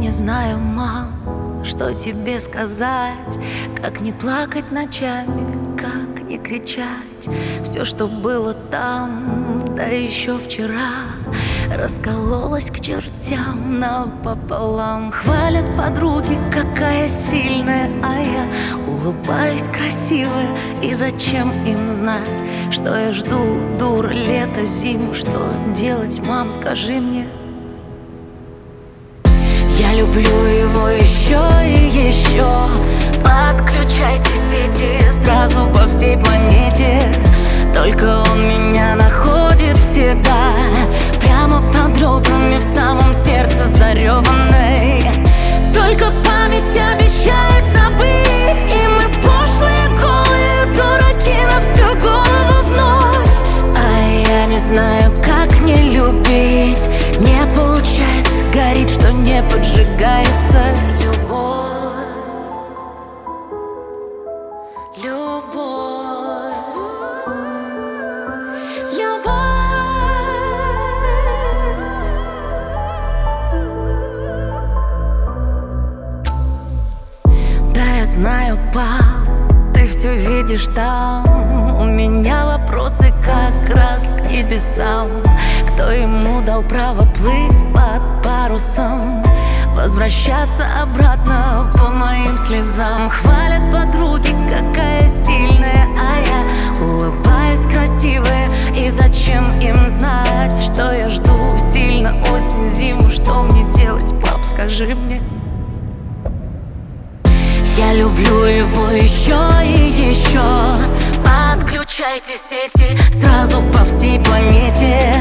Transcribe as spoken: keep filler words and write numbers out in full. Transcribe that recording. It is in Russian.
не знаю, мам, что тебе сказать. Как не плакать ночами, как не кричать. Все, что было там, да еще вчера, раскололось к чертям напополам. Хвалят подруги, какая сильная, а я улыбаюсь красивая. И зачем им знать, что я жду, дура, лето, зиму? Что делать, мам, скажи мне? Я люблю его еще и еще. Подключайте сети сразу по всей планете. Только он меня находит всегда, прямо под ребрами, в самом сердце зареванной. Только память обещает забыть, и мы пошлые, голые дураки на всю голову вновь. А я не знаю, как не любить. Не получается, горит, что не поджигается. Любовь, любовь, любовь. Да, я знаю, пап, ты все видишь там. У меня вопросы как раз к небесам. Кто ему дал право плыть под парусом, возвращаться обратно по моим слезам? Хвалят подруги, какая сильная, а я улыбаюсь красивая. И зачем им знать, что я жду сильно осень, зиму? Что мне делать, пап, скажи мне? Я люблю его еще и еще. Подключайте сети сразу по всей планете.